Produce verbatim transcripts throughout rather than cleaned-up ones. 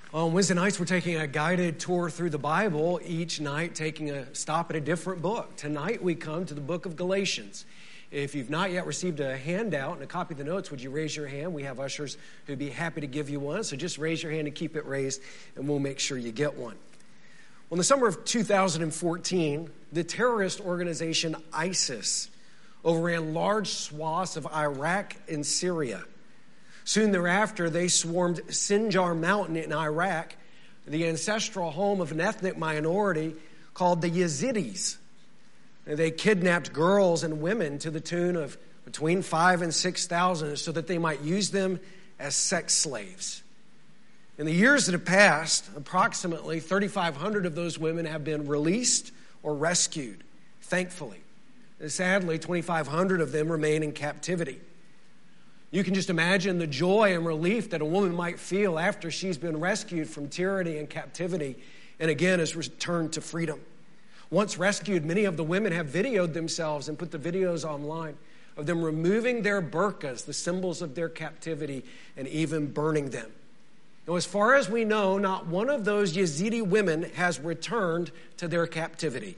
On Wednesday nights, we're taking a guided tour through the Bible, each night taking a stop at a different book. Tonight, we come to the book of Galatians. If you've not yet received a handout and a copy of the notes, would you raise your hand? We have ushers who'd be happy to give you one. So just raise your hand and keep it raised, and we'll make sure you get one. Well, in the summer of two thousand fourteen, the terrorist organization ISIS overran large swaths of Iraq and Syria. Soon thereafter, they swarmed Sinjar Mountain in Iraq, the ancestral home of an ethnic minority called the Yazidis. They kidnapped girls and women to the tune of between five and six thousand so that they might use them as sex slaves. In the years that have passed, approximately thirty-five hundred of those women have been released or rescued, thankfully. And sadly, twenty-five hundred of them remain in captivity. You can just imagine the joy and relief that a woman might feel after she's been rescued from tyranny and captivity and again is returned to freedom. Once rescued, many of the women have videoed themselves and put the videos online of them removing their burqas, the symbols of their captivity, and even burning them. Now, as far as we know, not one of those Yazidi women has returned to their captivity.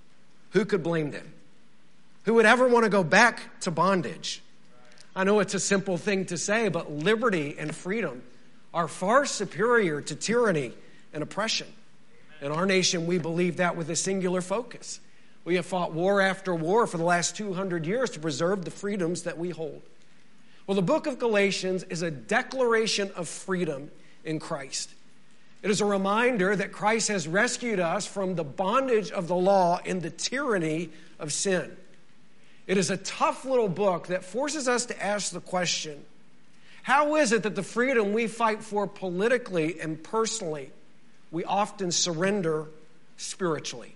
Who could blame them? Who would ever want to go back to bondage? I know it's a simple thing to say, but liberty and freedom are far superior to tyranny and oppression. In our nation, we believe that with a singular focus. We have fought war after war for the last two hundred years to preserve the freedoms that we hold. Well, the book of Galatians is a declaration of freedom in Christ. It is a reminder that Christ has rescued us from the bondage of the law and the tyranny of sin. It is a tough little book that forces us to ask the question, how is it that the freedom we fight for politically and personally, we often surrender spiritually?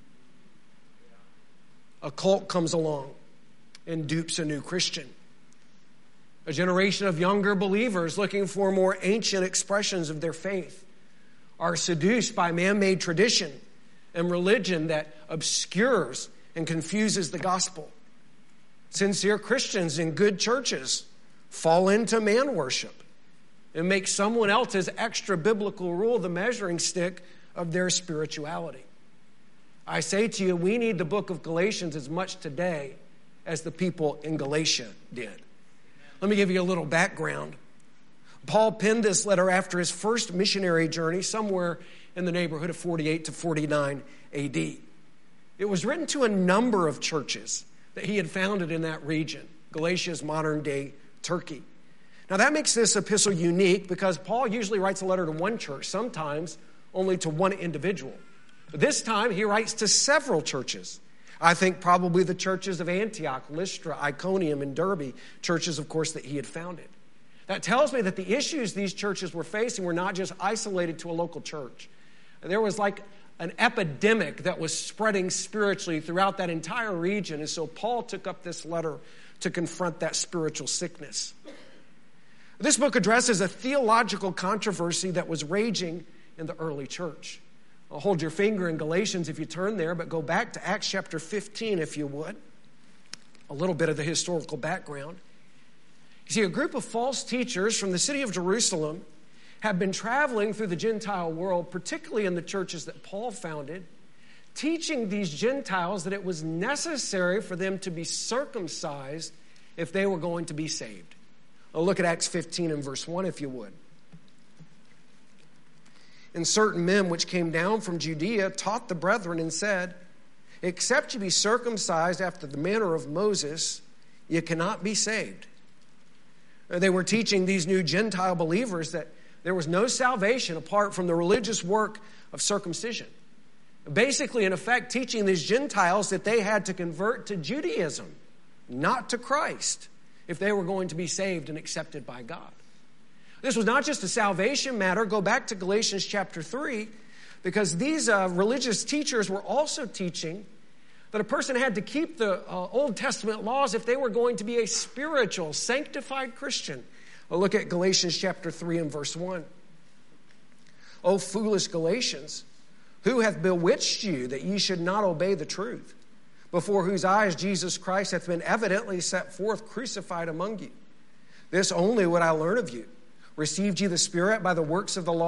A cult comes along and dupes a new Christian. A generation of younger believers looking for more ancient expressions of their faith are seduced by man-made tradition and religion that obscures and confuses the gospel. Sincere Christians in good churches fall into man worship and make someone else's extra biblical rule the measuring stick of their spirituality. I say to you, we need the book of Galatians as much today as the people in Galatia did. Let me give you a little background. Paul penned this letter after his first missionary journey somewhere in the neighborhood of forty-eight to forty-nine A D. It was written to a number of churches that he had founded in that region, Galatia's modern-day Turkey. Now, that makes this epistle unique because Paul usually writes a letter to one church, sometimes only to one individual. But this time, he writes to several churches. I think probably the churches of Antioch, Lystra, Iconium, and Derbe, churches, of course, that he had founded. That tells me that the issues these churches were facing were not just isolated to a local church. There was like an epidemic that was spreading spiritually throughout that entire region. And so Paul took up this letter to confront that spiritual sickness. This book addresses a theological controversy that was raging in the early church. I'll hold your finger in Galatians if you turn there, but go back to Acts chapter fifteen if you would. A little bit of the historical background. You see, a group of false teachers from the city of Jerusalem have been traveling through the Gentile world, particularly in the churches that Paul founded, teaching these Gentiles that it was necessary for them to be circumcised if they were going to be saved. I'll look at Acts fifteen and verse one, if you would. And certain men which came down from Judea taught the brethren and said, except you be circumcised after the manner of Moses, you cannot be saved. They were teaching these new Gentile believers that there was no salvation apart from the religious work of circumcision. Basically, in effect, teaching these Gentiles that they had to convert to Judaism, not to Christ, if they were going to be saved and accepted by God. This was not just a salvation matter. Go back to Galatians chapter three, because these uh, religious teachers were also teaching that a person had to keep the uh, Old Testament laws if they were going to be a spiritual, sanctified Christian. Well, look at Galatians chapter three and verse one. O foolish Galatians, who hath bewitched you that ye should not obey the truth, before whose eyes Jesus Christ hath been evidently set forth crucified among you? This only would I learn of you. Received ye the Spirit by the works of the law,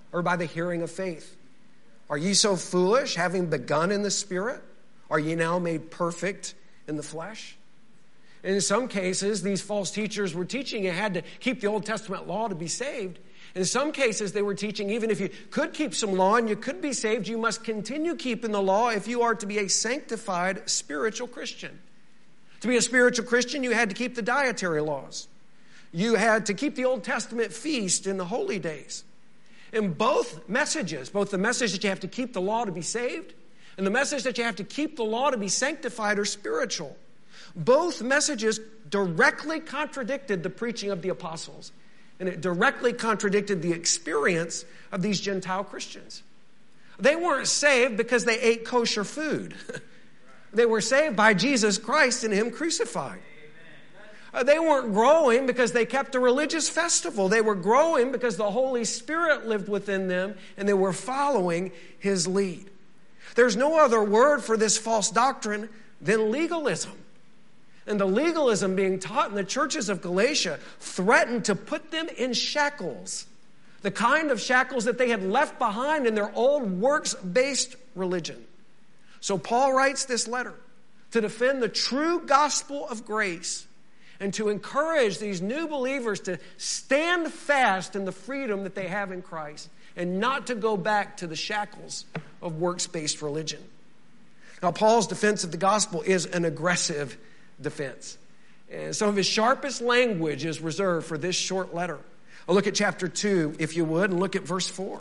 or by the hearing of faith? Are ye so foolish, having begun in the Spirit? Are ye now made perfect in the flesh? And in some cases, these false teachers were teaching you had to keep the Old Testament law to be saved. In some cases, they were teaching even if you could keep some law and you could be saved, you must continue keeping the law if you are to be a sanctified spiritual Christian. To be a spiritual Christian, you had to keep the dietary laws. You had to keep the Old Testament feast in the holy days. In both messages, both the message that you have to keep the law to be saved and the message that you have to keep the law to be sanctified or spiritual, both messages directly contradicted the preaching of the apostles. And it directly contradicted the experience of these Gentile Christians. They weren't saved because they ate kosher food. They were saved by Jesus Christ and Him crucified. Uh, they weren't growing because they kept a religious festival. They were growing because the Holy Spirit lived within them and they were following His lead. There's no other word for this false doctrine than legalism. And the legalism being taught in the churches of Galatia threatened to put them in shackles, the kind of shackles that they had left behind in their old works-based religion. So Paul writes this letter to defend the true gospel of grace and to encourage these new believers to stand fast in the freedom that they have in Christ and not to go back to the shackles of works-based religion. Now, Paul's defense of the gospel is an aggressive defense. And some of his sharpest language is reserved for this short letter. I'll look at chapter two, if you would, and look at verse four.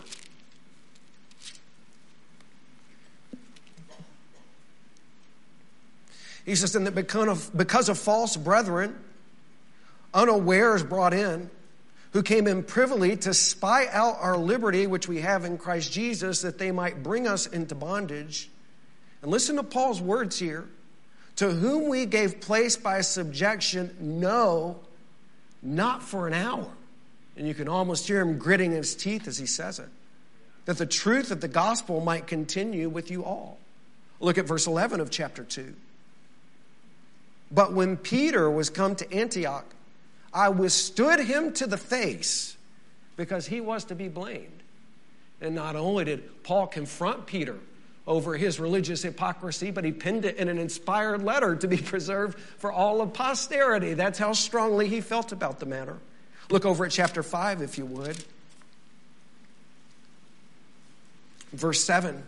He says, and that because of, because of false brethren, unawares brought in, who came in privily to spy out our liberty, which we have in Christ Jesus, that they might bring us into bondage. And listen to Paul's words here. To whom we gave place by subjection, no, not for an hour. And you can almost hear him gritting his teeth as he says it. That the truth of the gospel might continue with you all. Look at verse eleven of chapter two. But when Peter was come to Antioch, I withstood him to the face because he was to be blamed. And not only did Paul confront Peter over his religious hypocrisy, but he penned it in an inspired letter to be preserved for all of posterity. That's how strongly he felt about the matter. Look over at chapter five, if you would. Verse seven.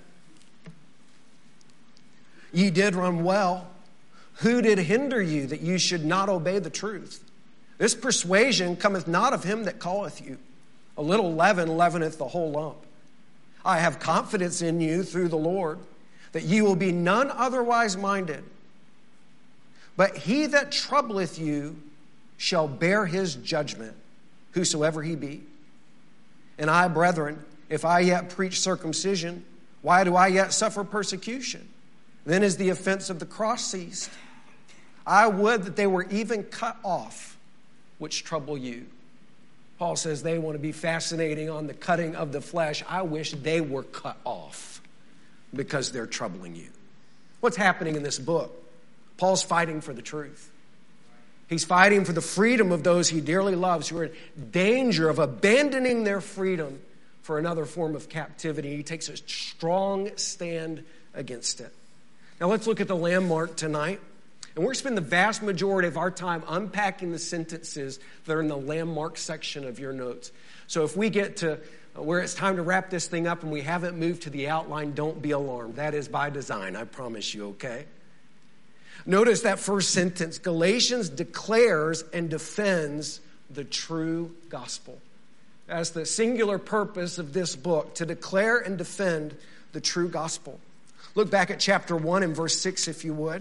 Ye did run well. Who did hinder you that you should not obey the truth? This persuasion cometh not of him that calleth you. A little leaven leaveneth the whole lump. I have confidence in you through the Lord, that ye will be none otherwise minded. But he that troubleth you shall bear his judgment, whosoever he be. And I, brethren, if I yet preach circumcision, why do I yet suffer persecution? Then is the offense of the cross ceased. I would that they were even cut off, which trouble you. Paul says they want to be fascinating on the cutting of the flesh. I wish they were cut off because they're troubling you. What's happening in this book? Paul's fighting for the truth. He's fighting for the freedom of those he dearly loves who are in danger of abandoning their freedom for another form of captivity. He takes a strong stand against it. Now let's look at the landmark tonight. And we're going to spend the vast majority of our time unpacking the sentences that are in the landmark section of your notes. So if we get to where it's time to wrap this thing up and we haven't moved to the outline, don't be alarmed. That is by design, I promise you, okay? Notice that first sentence. Galatians declares and defends the true gospel. That's the singular purpose of this book, to declare and defend the true gospel. Look back at chapter one and verse six, if you would.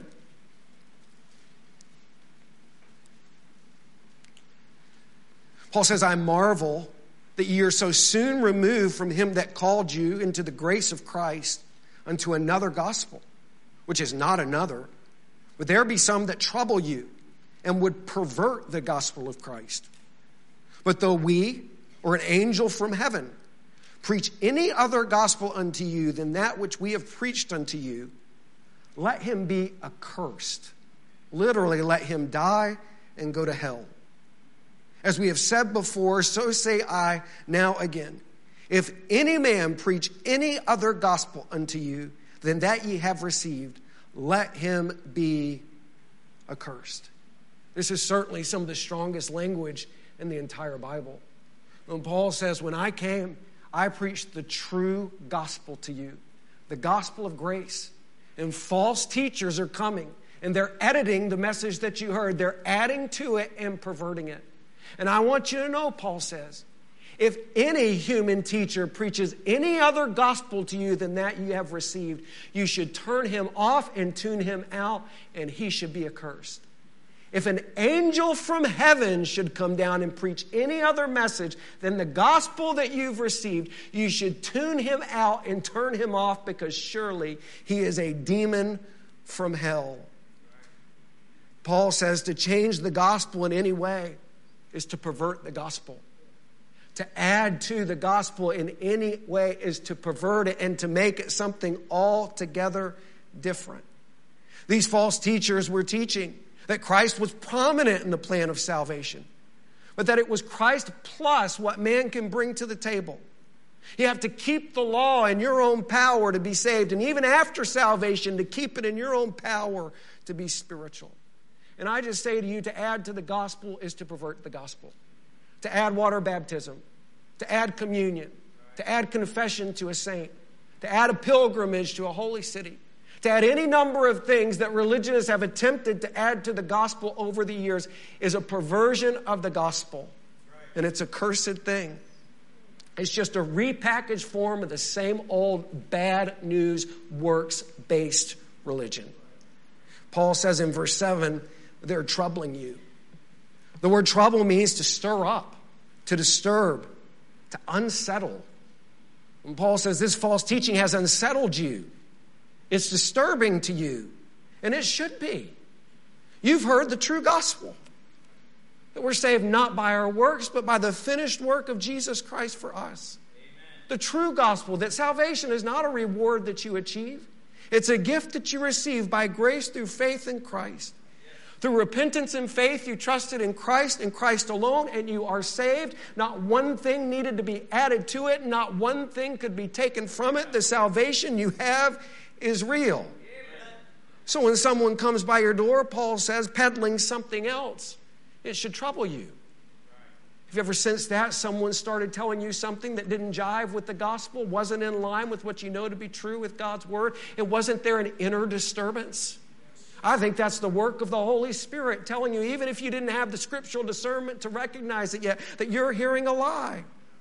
Paul says, I marvel that ye are so soon removed from him that called you into the grace of Christ unto another gospel, which is not another. But there be some that trouble you and would pervert the gospel of Christ. But though we, or an angel from heaven, preach any other gospel unto you than that which we have preached unto you, let him be accursed. Literally, let him die and go to hell. As we have said before, so say I now again. If any man preach any other gospel unto you than that ye have received, let him be accursed. This is certainly some of the strongest language in the entire Bible. When Paul says, when I came, I preached the true gospel to you, the gospel of grace. And false teachers are coming, and they're editing the message that you heard. They're adding to it and perverting it. And I want you to know, Paul says, if any human teacher preaches any other gospel to you than that you have received, you should turn him off and tune him out, and he should be accursed. If an angel from heaven should come down and preach any other message than the gospel that you've received, you should tune him out and turn him off, because surely he is a demon from hell. Paul says to change the gospel in any way is to pervert the gospel. To add to the gospel in any way is to pervert it and to make it something altogether different. These false teachers were teaching that Christ was prominent in the plan of salvation, but that it was Christ plus what man can bring to the table. You have to keep the law in your own power to be saved, and even after salvation, to keep it in your own power to be spiritual. And I just say to you, to add to the gospel is to pervert the gospel. To add water baptism, to add communion, to add confession to a saint, to add a pilgrimage to a holy city, to add any number of things that religionists have attempted to add to the gospel over the years is a perversion of the gospel. And it's a cursed thing. It's just a repackaged form of the same old bad news, works-based religion. Paul says in verse seven, they're troubling you. The word trouble means to stir up, to disturb, to unsettle. And Paul says this false teaching has unsettled you. It's disturbing to you. And it should be. You've heard the true gospel. That we're saved not by our works, but by the finished work of Jesus Christ for us. Amen. The true gospel, that salvation is not a reward that you achieve. It's a gift that you receive by grace through faith in Christ. Through repentance and faith, you trusted in Christ and Christ alone, and you are saved. Not one thing needed to be added to it. Not one thing could be taken from it. The salvation you have is real. Amen. So when someone comes by your door, Paul says, peddling something else, it should trouble you. Have you ever sensed that? Someone started telling you something that didn't jive with the gospel, wasn't in line with what you know to be true with God's word. It wasn't there an inner disturbance. I think that's the work of the Holy Spirit, telling you, even if you didn't have the scriptural discernment to recognize it yet, that you're hearing a lie.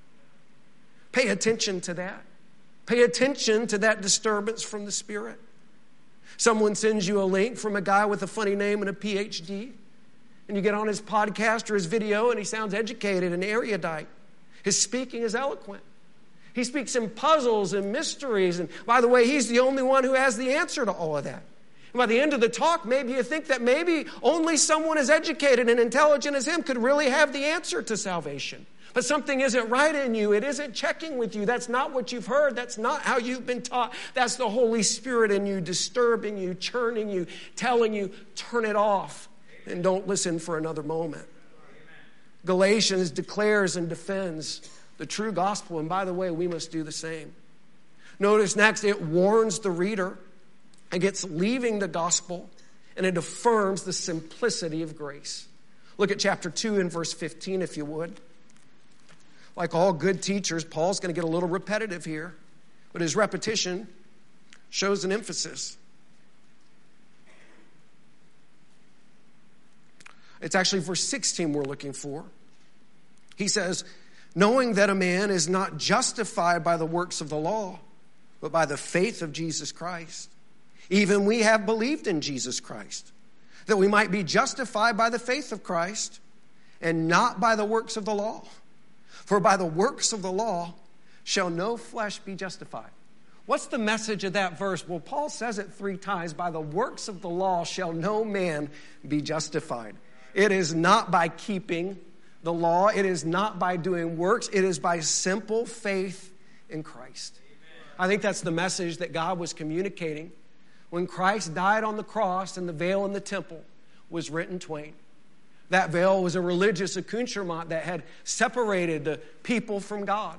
Pay attention to that. Pay attention to that disturbance from the Spirit. Someone sends you a link from a guy with a funny name and a P H D, and you get on his podcast or his video, and he sounds educated and erudite. His speaking is eloquent. He speaks in puzzles and mysteries, and by the way, he's the only one who has the answer to all of that. And by the end of the talk, maybe you think that maybe only someone as educated and intelligent as him could really have the answer to salvation. But something isn't right in you. It isn't checking with you. That's not what you've heard. That's not how you've been taught. That's the Holy Spirit in you, disturbing you, churning you, telling you, turn it off and don't listen for another moment. Galatians declares and defends the true gospel. And by the way, we must do the same. Notice next, it warns the reader against leaving the gospel, and it affirms the simplicity of grace. Look at chapter two and verse fifteen, if you would. Like all good teachers, Paul's going to get a little repetitive here, but his repetition shows an emphasis. It's actually verse sixteen we're looking for. He says, knowing that a man is not justified by the works of the law, but by the faith of Jesus Christ. Even we have believed in Jesus Christ, that we might be justified by the faith of Christ and not by the works of the law. For by the works of the law shall no flesh be justified. What's the message of that verse? Well, Paul says it three times. By the works of the law shall no man be justified. It is not by keeping the law. It is not by doing works. It is by simple faith in Christ. I think that's the message that God was communicating when Christ died on the cross and the veil in the temple was rent in twain. That veil was a religious accoutrement that had separated the people from God.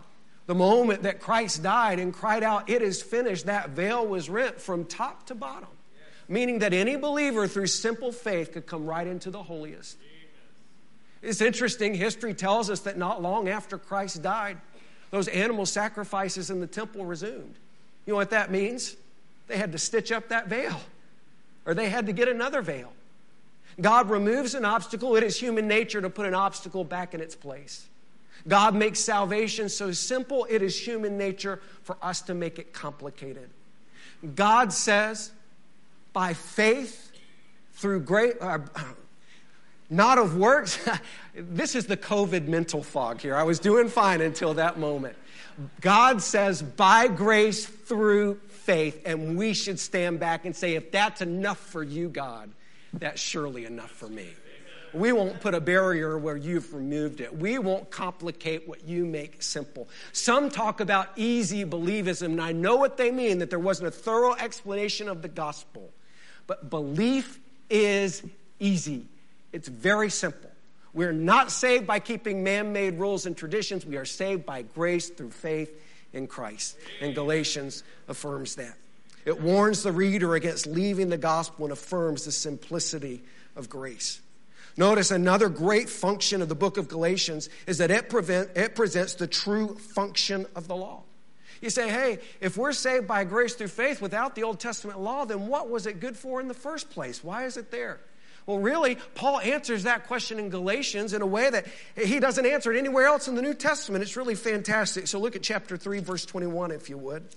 The moment that Christ died and cried out, "It is finished," that veil was rent from top to bottom, meaning that any believer through simple faith could come right into the holiest. It's interesting, history tells us that not long after Christ died, those animal sacrifices in the temple resumed. You know what that means? They had to stitch up that veil, or they had to get another veil. God removes an obstacle. It is human nature to put an obstacle back in its place. God makes salvation so simple, it is human nature for us to make it complicated. God says, by faith, through great, uh, not of works. This is the COVID mental fog here. I was doing fine until that moment. God says, by grace through faith, and we should stand back and say, if that's enough for you, God, that's surely enough for me. We won't put a barrier where you've removed it. We won't complicate what you make simple. Some talk about easy believism, and I know what they mean, that there wasn't a thorough explanation of the gospel. But belief is easy. It's very simple. We're not saved by keeping man-made rules and traditions. We are saved by grace through faith in Christ. And Galatians affirms that. It warns the reader against leaving the gospel and affirms the simplicity of grace. Notice another great function of the book of Galatians is that it, prevent, it presents the true function of the law. You say, hey, if we're saved by grace through faith without the Old Testament law, then what was it good for in the first place? Why is it there? Well, really, Paul answers that question in Galatians in a way that he doesn't answer it anywhere else in the New Testament. It's really fantastic. So look at chapter three, verse twenty-one, if you would.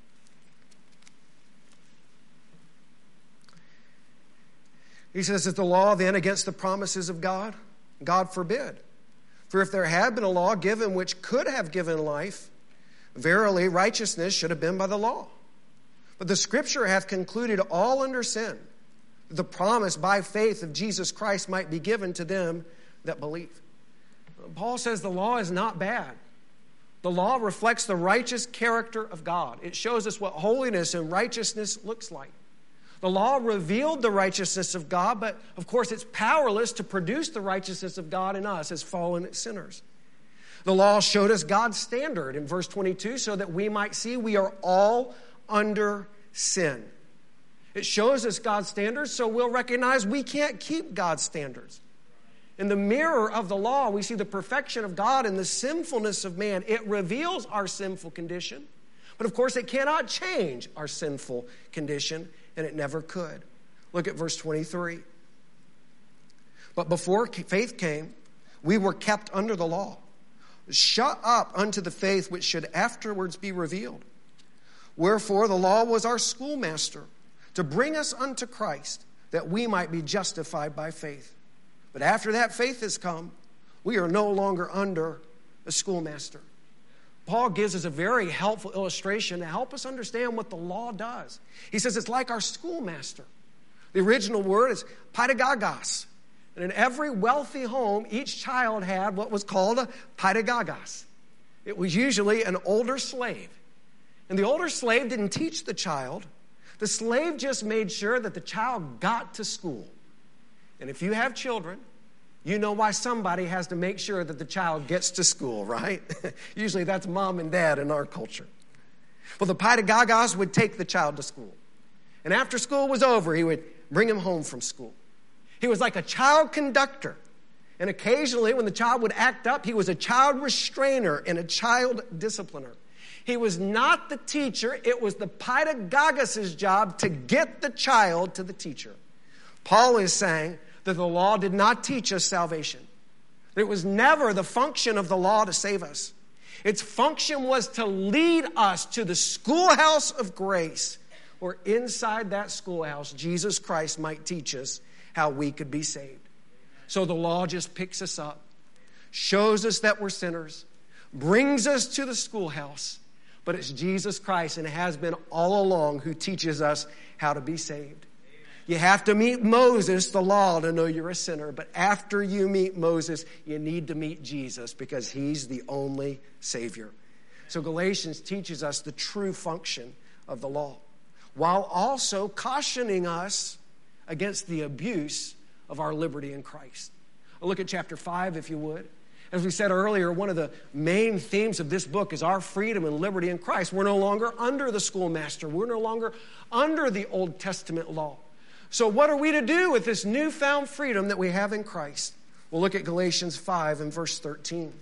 He says, is the law then against the promises of God? God forbid. For if there had been a law given which could have given life, verily righteousness should have been by the law. But the Scripture hath concluded all under sin, that the promise by faith of Jesus Christ might be given to them that believe. Paul says the law is not bad. The law reflects the righteous character of God. It shows us what holiness and righteousness looks like. The law revealed the righteousness of God, but of course it's powerless to produce the righteousness of God in us as fallen sinners. The law showed us God's standard in verse twenty-two so that we might see we are all under sin. It shows us God's standards so we'll recognize we can't keep God's standards. In the mirror of the law, we see the perfection of God and the sinfulness of man. It reveals our sinful condition, but of course it cannot change our sinful condition, and it never could. Look at verse twenty-three. But before faith came, we were kept under the law, shut up unto the faith which should afterwards be revealed. Wherefore the law was our schoolmaster, to bring us unto Christ, that we might be justified by faith. But after that faith has come, we are no longer under a schoolmaster. Paul gives us a very helpful illustration to help us understand what the law does. He says it's like our schoolmaster. The original word is paidagogos. And in every wealthy home, each child had what was called a paidagogos. It was usually an older slave. And the older slave didn't teach the child. The slave just made sure that the child got to school. And if you have children, you know why somebody has to make sure that the child gets to school, right? Usually that's mom and dad in our culture. Well, the paidagogos would take the child to school. And after school was over, he would bring him home from school. He was like a child conductor. And occasionally when the child would act up, he was a child restrainer and a child discipliner. He was not the teacher. It was the paidagogos' job to get the child to the teacher. Paul is saying that the law did not teach us salvation. It was never the function of the law to save us. Its function was to lead us to the schoolhouse of grace, where inside that schoolhouse, Jesus Christ might teach us how we could be saved. So the law just picks us up, shows us that we're sinners, brings us to the schoolhouse, but it's Jesus Christ, and it has been all along, who teaches us how to be saved. You have to meet Moses, the law, to know you're a sinner. But after you meet Moses, you need to meet Jesus because he's the only Savior. So Galatians teaches us the true function of the law, while also cautioning us against the abuse of our liberty in Christ. Look at chapter five, if you would. As we said earlier, one of the main themes of this book is our freedom and liberty in Christ. We're no longer under the schoolmaster. We're no longer under the Old Testament law. So what are we to do with this newfound freedom that we have in Christ? We'll look at Galatians five and verse thirteen.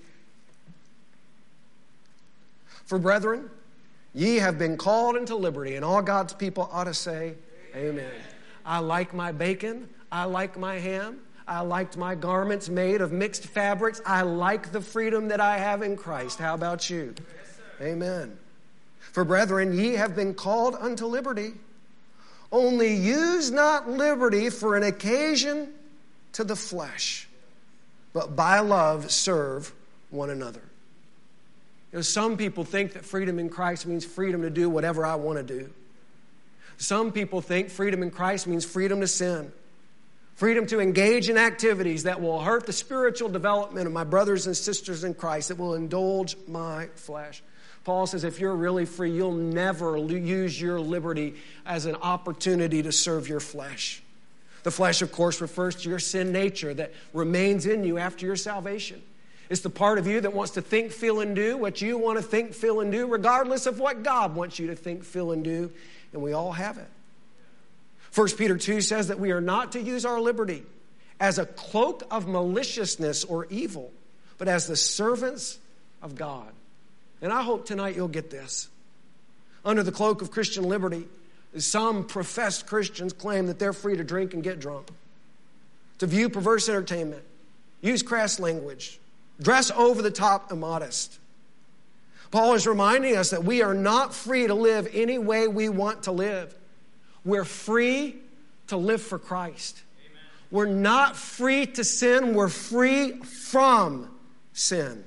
For brethren, ye have been called into liberty, and all God's people ought to say, Amen. Amen. I like my bacon. I like my ham. I liked my garments made of mixed fabrics. I like the freedom that I have in Christ. How about you? Yes, amen. For brethren, ye have been called unto liberty. Only use not liberty for an occasion to the flesh, but by love serve one another. You know, some people think that freedom in Christ means freedom to do whatever I want to do. Some people think freedom in Christ means freedom to sin. Freedom to engage in activities that will hurt the spiritual development of my brothers and sisters in Christ, that will indulge my flesh. Paul says if you're really free, you'll never use your liberty as an opportunity to serve your flesh. The flesh, of course, refers to your sin nature that remains in you after your salvation. It's the part of you that wants to think, feel, and do what you want to think, feel, and do, regardless of what God wants you to think, feel, and do. And we all have it. First Peter two says that we are not to use our liberty as a cloak of maliciousness or evil, but as the servants of God. And I hope tonight you'll get this. Under the cloak of Christian liberty, some professed Christians claim that they're free to drink and get drunk, to view perverse entertainment, use crass language, dress over the top immodest. Paul is reminding us that we are not free to live any way we want to live. We're free to live for Christ. Amen. We're not free to sin. We're free from sin. Amen.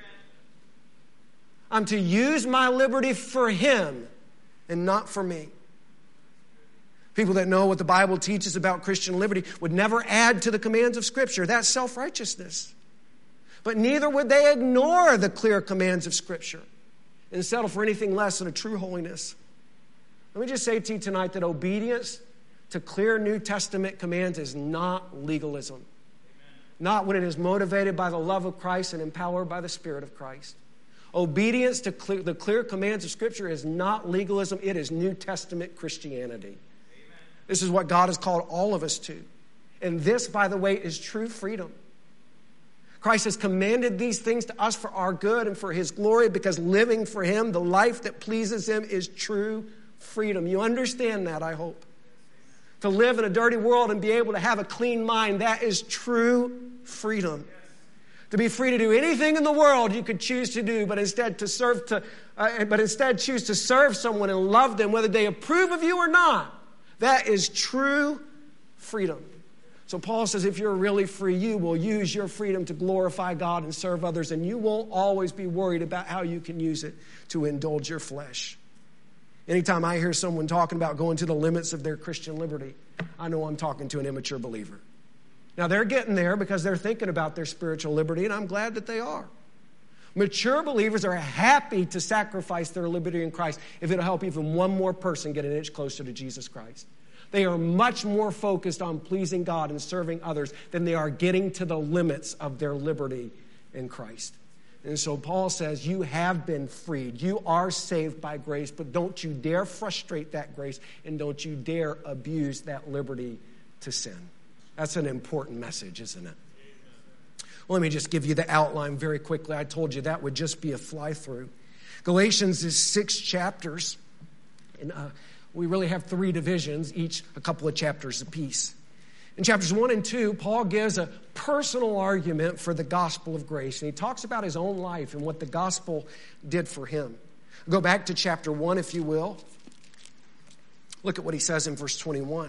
I'm to use my liberty for Him and not for me. People that know what the Bible teaches about Christian liberty would never add to the commands of Scripture. That's self-righteousness. But neither would they ignore the clear commands of Scripture and settle for anything less than a true holiness. Let me just say to you tonight that obedience to clear New Testament commands is not legalism. Amen. Not when it is motivated by the love of Christ and empowered by the Spirit of Christ. Obedience to clear, the clear commands of Scripture is not legalism. It is New Testament Christianity. Amen. This is what God has called all of us to. And this, by the way, is true freedom. Christ has commanded these things to us for our good and for His glory, because living for Him, the life that pleases Him, is true freedom. You understand that, I hope. To live in a dirty world and be able to have a clean mind, that is true freedom. To be free to do anything in the world you could choose to do, but instead to serve to, uh, but instead choose to serve someone and love them, whether they approve of you or not. That is true freedom. So Paul says if you're really free, you will use your freedom to glorify God and serve others, and you won't always be worried about how you can use it to indulge your flesh. Anytime I hear someone talking about going to the limits of their Christian liberty, I know I'm talking to an immature believer. Now, they're getting there because they're thinking about their spiritual liberty, and I'm glad that they are. Mature believers are happy to sacrifice their liberty in Christ if it'll help even one more person get an inch closer to Jesus Christ. They are much more focused on pleasing God and serving others than they are getting to the limits of their liberty in Christ. And so Paul says, you have been freed. You are saved by grace, but don't you dare frustrate that grace, and don't you dare abuse that liberty to sin. That's an important message, isn't it? Well, let me just give you the outline very quickly. I told you that would just be a fly-through. Galatians is six chapters, and uh, we really have three divisions, each a couple of chapters apiece. In chapters one and two, Paul gives a personal argument for the gospel of grace, and he talks about his own life and what the gospel did for him. Go back to chapter one, if you will. Look at what he says in verse twenty-one.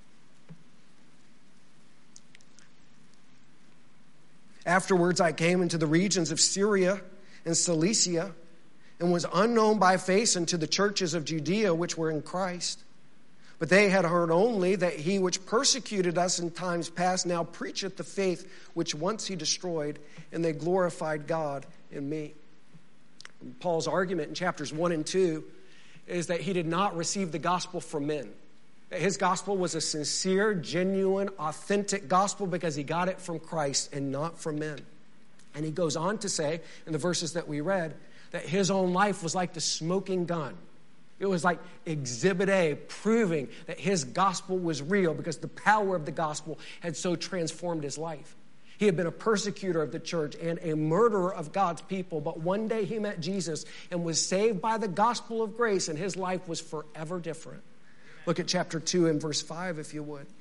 Afterwards, I came into the regions of Syria and Cilicia, and was unknown by face unto the churches of Judea which were in Christ. But they had heard only that he which persecuted us in times past now preacheth the faith which once he destroyed, and they glorified God in me. Paul's argument in chapters one and two is that he did not receive the gospel from men. That his gospel was a sincere, genuine, authentic gospel because he got it from Christ and not from men. And he goes on to say, in the verses that we read, that his own life was like the smoking gun. It was like Exhibit A, proving that his gospel was real because the power of the gospel had so transformed his life. He had been a persecutor of the church and a murderer of God's people, but one day he met Jesus and was saved by the gospel of grace, and his life was forever different. Look at chapter two and verse five, if you would.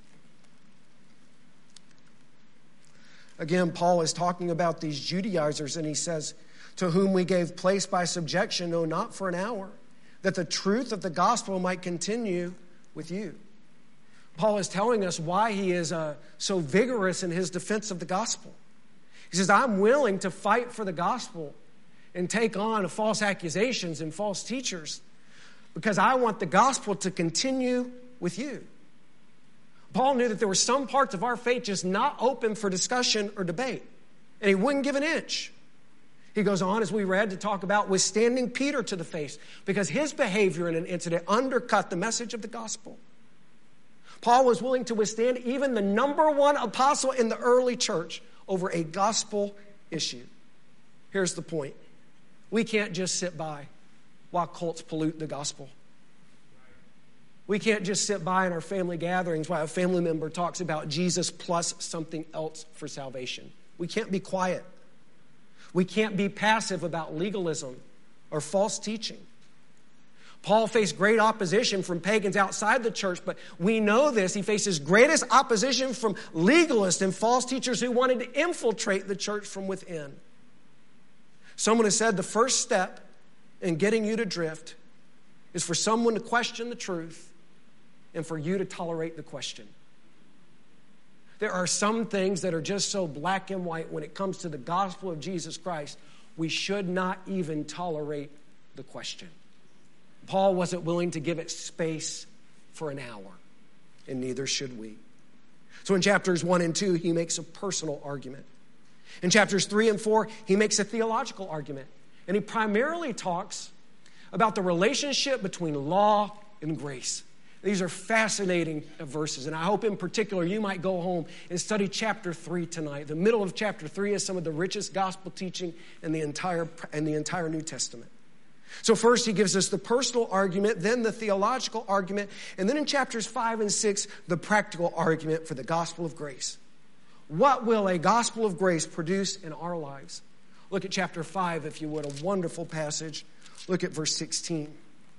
Again, Paul is talking about these Judaizers, and he says, to whom we gave place by subjection, no, not for an hour, that the truth of the gospel might continue with you. Paul is telling us why he is uh, so vigorous in his defense of the gospel. He says, I'm willing to fight for the gospel and take on false accusations and false teachers because I want the gospel to continue with you. Paul knew that there were some parts of our faith just not open for discussion or debate, and he wouldn't give an inch. He goes on, as we read, to talk about withstanding Peter to the face because his behavior in an incident undercut the message of the gospel. Paul was willing to withstand even the number one apostle in the early church over a gospel issue. Here's the point. We can't just sit by while cults pollute the gospel. We can't just sit by in our family gatherings while a family member talks about Jesus plus something else for salvation. We can't be quiet. We can't be passive about legalism or false teaching. Paul faced great opposition from pagans outside the church, but we know this. He faces greatest opposition from legalists and false teachers who wanted to infiltrate the church from within. Someone has said the first step in getting you to drift is for someone to question the truth and for you to tolerate the question. There are some things that are just so black and white when it comes to the gospel of Jesus Christ, we should not even tolerate the question. Paul wasn't willing to give it space for an hour, and neither should we. So in chapters one and two, he makes a personal argument. In chapters three and four, he makes a theological argument, and he primarily talks about the relationship between law and grace. These are fascinating verses, and I hope in particular you might go home and study chapter three tonight. The middle of chapter three is some of the richest gospel teaching in the entire, in the entire New Testament. So first he gives us the personal argument, then the theological argument, and then in chapters five and six, the practical argument for the gospel of grace. What will a gospel of grace produce in our lives? Look at chapter five, if you would, a wonderful passage. Look at verse sixteen.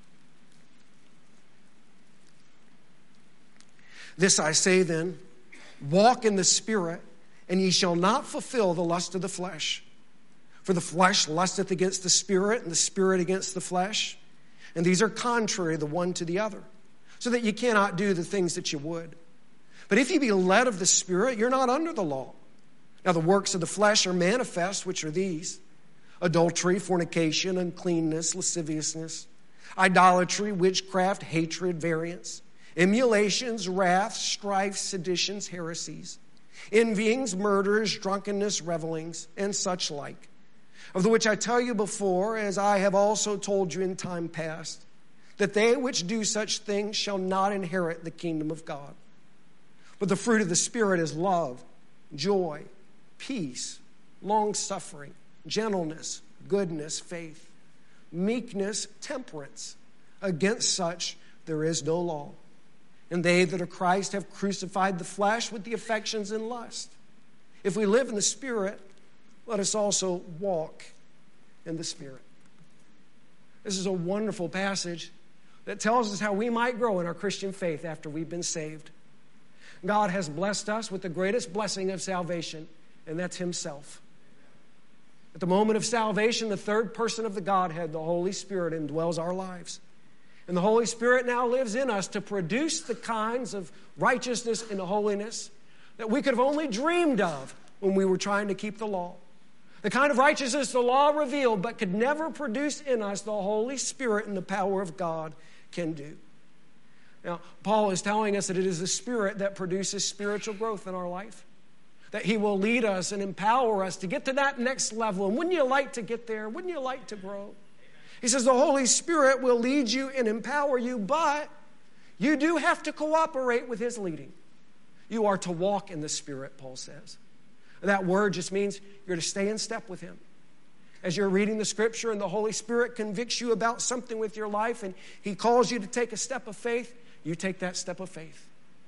This I say then, walk in the Spirit, and ye shall not fulfill the lust of the flesh. For the flesh lusteth against the Spirit, and the Spirit against the flesh. And these are contrary the one to the other, so that you cannot do the things that you would. But if ye be led of the Spirit, you're not under the law. Now the works of the flesh are manifest, which are these: adultery, fornication, uncleanness, lasciviousness, idolatry, witchcraft, hatred, variance, emulations, wrath, strife, seditions, heresies, envyings, murders, drunkenness, revelings, and such like, of the which I tell you before, as I have also told you in time past, that they which do such things shall not inherit the kingdom of God. But the fruit of the Spirit is love, joy, peace, long-suffering, gentleness, goodness, faith, meekness, temperance. Against such there is no law. And they that are Christ have crucified the flesh with the affections and lust. If we live in the Spirit, let us also walk in the Spirit. This is a wonderful passage that tells us how we might grow in our Christian faith after we've been saved. God has blessed us with the greatest blessing of salvation, and that's Himself. At the moment of salvation, the third person of the Godhead, the Holy Spirit, indwells our lives. And the Holy Spirit now lives in us to produce the kinds of righteousness and holiness that we could have only dreamed of when we were trying to keep the law. The kind of righteousness the law revealed but could never produce in us, the Holy Spirit and the power of God can do. Now, Paul is telling us that it is the Spirit that produces spiritual growth in our life, that He will lead us and empower us to get to that next level. And wouldn't you like to get there? Wouldn't you like to grow? He says the Holy Spirit will lead you and empower you, but you do have to cooperate with His leading. You are to walk in the Spirit, Paul says. That word just means you're to stay in step with him. As you're reading the scripture and the Holy Spirit convicts you about something with your life and he calls you to take a step of faith, you take that step of faith.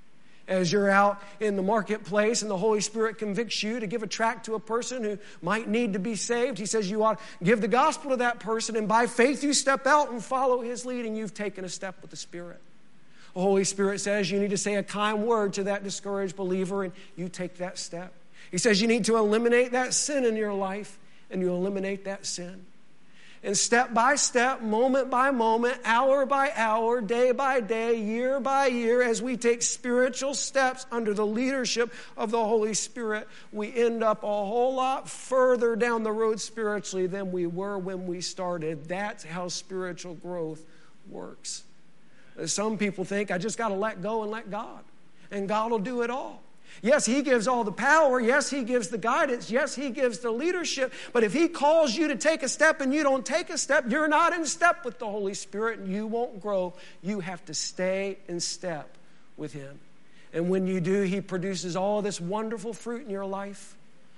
As you're out in the marketplace and the Holy Spirit convicts you to give a tract to a person who might need to be saved, he says you ought to give the gospel to that person, and by faith you step out and follow his lead, and you've taken a step with the Spirit. The Holy Spirit says you need to say a kind word to that discouraged believer, and you take that step. He says you need to eliminate that sin in your life, and you eliminate that sin. And step by step, moment by moment, hour by hour, day by day, year by year, as we take spiritual steps under the leadership of the Holy Spirit, we end up a whole lot further down the road spiritually than we were when we started. That's how spiritual growth works. Some people think, I just got to let go and let God, and God will do it all. Yes, he gives all the power. Yes, he gives the guidance. Yes, he gives the leadership. But if he calls you to take a step and you don't take a step, you're not in step with the Holy Spirit and you won't grow. You have to stay in step with him. And when you do, he produces all this wonderful fruit in your life.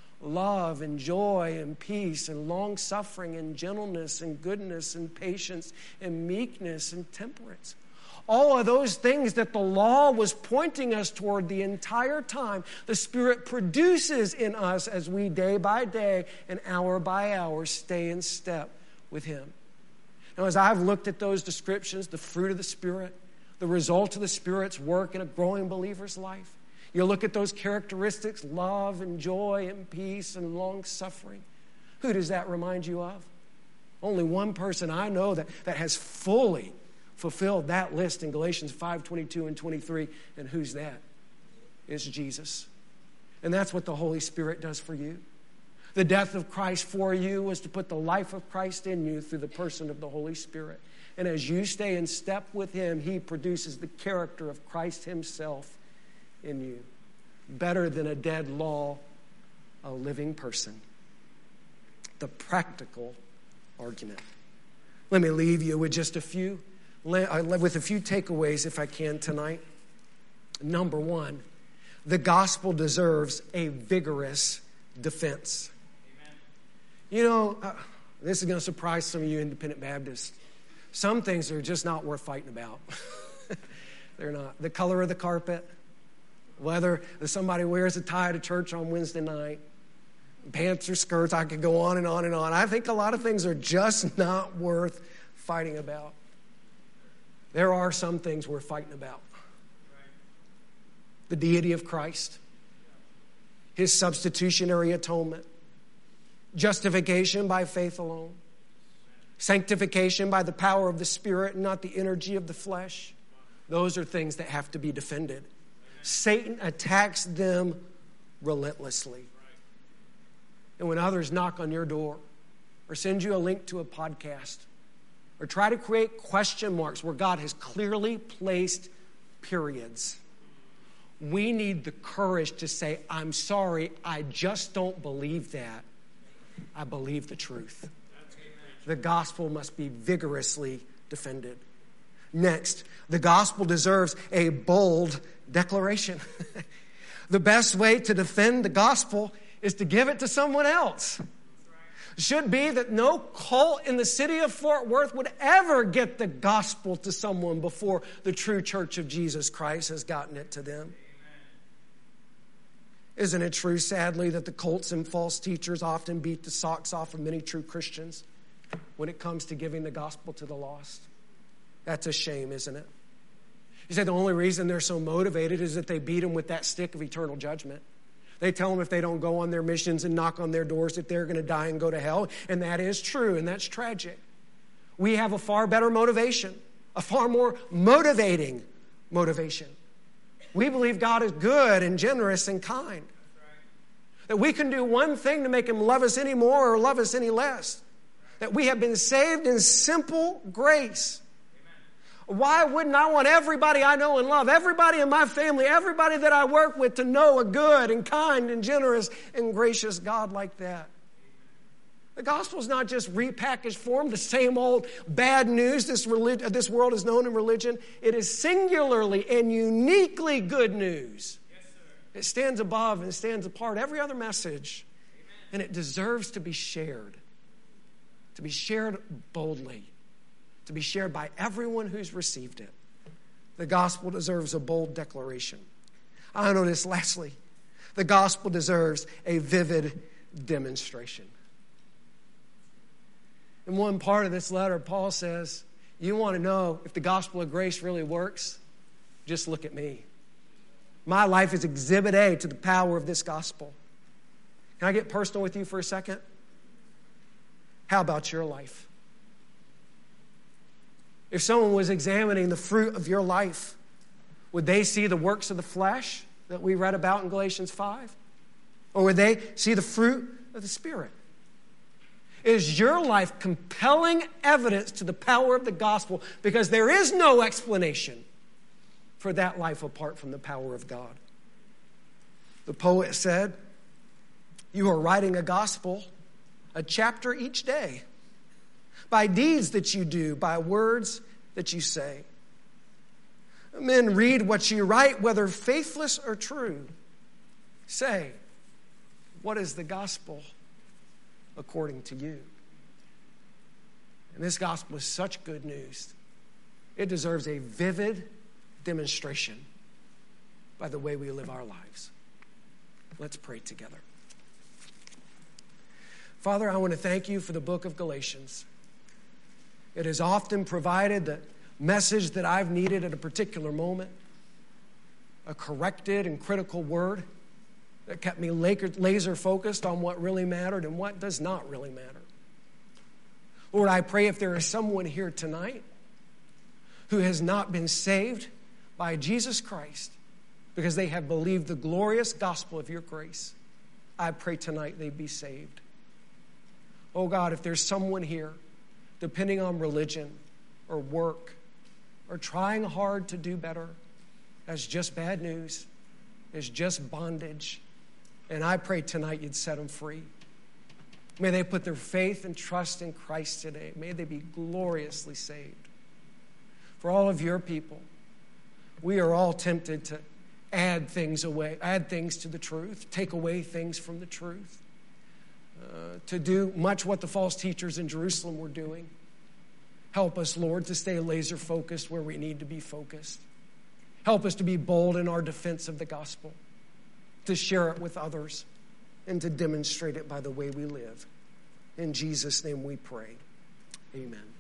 Love and joy and peace and long-suffering and gentleness and goodness and patience and meekness and temperance. All of those things that the law was pointing us toward the entire time, the Spirit produces in us as we day by day and hour by hour stay in step with him. Now, as I've looked at those descriptions, the fruit of the Spirit, the result of the Spirit's work in a growing believer's life, you look at those characteristics, love and joy and peace and long-suffering. Who does that remind you of? Only one person I know that, that has fully fulfilled that list in Galatians five, twenty-two and twenty-three. And who's that? It's Jesus. And that's what the Holy Spirit does for you. The death of Christ for you was to put the life of Christ in you through the person of the Holy Spirit. And as you stay in step with him, he produces the character of Christ himself in you. Better than a dead law, a living person. The practical argument. Let me leave you with just a few with a few takeaways, if I can, tonight. Number one, the gospel deserves a vigorous defense. Amen. You know, uh, this is going to surprise some of you independent Baptists. Some things are just not worth fighting about. They're not. The color of the carpet, whether somebody wears a tie to church on Wednesday night, pants or skirts, I could go on and on and on. I think a lot of things are just not worth fighting about. There are some things we're fighting about. The deity of Christ, his substitutionary atonement, justification by faith alone, sanctification by the power of the Spirit and not the energy of the flesh. Those are things that have to be defended. Satan attacks them relentlessly. And when others knock on your door or send you a link to a podcast, or try to create question marks where God has clearly placed periods, we need the courage to say, I'm sorry, I just don't believe that. I believe the truth. The gospel must be vigorously defended. Next, the gospel deserves a bold declaration. The best way to defend the gospel is to give it to someone else. Should be that no cult in the city of Fort Worth would ever get the gospel to someone before the true church of Jesus Christ has gotten it to them. Amen. Isn't it true, sadly, that the cults and false teachers often beat the socks off of many true Christians when it comes to giving the gospel to the lost? That's a shame, isn't it? You say the only reason they're so motivated is that they beat them with that stick of eternal judgment. They tell them if they don't go on their missions and knock on their doors that they're going to die and go to hell. And that is true, and that's tragic. We have a far better motivation, a far more motivating motivation. We believe God is good and generous and kind. That we can do one thing to make him love us any more or love us any less. That we have been saved in simple grace. Why wouldn't I want everybody I know and love, everybody in my family, everybody that I work with to know a good and kind and generous and gracious God like that? The gospel is not just repackaged form, the same old bad news this, relig- this world is known in religion. It is singularly and uniquely good news. Yes, It stands above and stands apart every other message. And it deserves to be shared. To be shared boldly. To be shared by everyone who's received it. The gospel deserves a bold declaration. I notice, lastly, the gospel deserves a vivid demonstration. In one part of this letter, Paul says, you want to know if the gospel of grace really works? Just look at me. My life is exhibit A to the power of this gospel. Can I get personal with you for a second? How about your life? If someone was examining the fruit of your life, would they see the works of the flesh that we read about in Galatians five? Or would they see the fruit of the Spirit? Is your life compelling evidence to the power of the gospel? Because there is no explanation for that life apart from the power of God. The poet said, you are writing a gospel, a chapter each day, by deeds that you do, by words that you say. Men read what you write, whether faithless or true. Say, what is the gospel according to you? And this gospel is such good news. It deserves a vivid demonstration by the way we live our lives. Let's pray together. Father, I want to thank you for the book of Galatians. It has often provided the message that I've needed at a particular moment, a corrected and critical word that kept me laser focused on what really mattered and what does not really matter. Lord, I pray if there is someone here tonight who has not been saved by Jesus Christ because they have believed the glorious gospel of your grace, I pray tonight they be saved. Oh God, if there's someone here depending on religion or work or trying hard to do better, that's just bad news. It's just bondage. And I pray tonight you'd set them free. May they put their faith and trust in Christ today. May they be gloriously saved. For all of your people, we are all tempted to add things away, add things to the truth, take away things from the truth, uh, to do much what the false teachers in Jerusalem were doing. Help us, Lord, to stay laser focused where we need to be focused. Help us to be bold in our defense of the gospel, to share it with others, and to demonstrate it by the way we live. In Jesus' name we pray. Amen.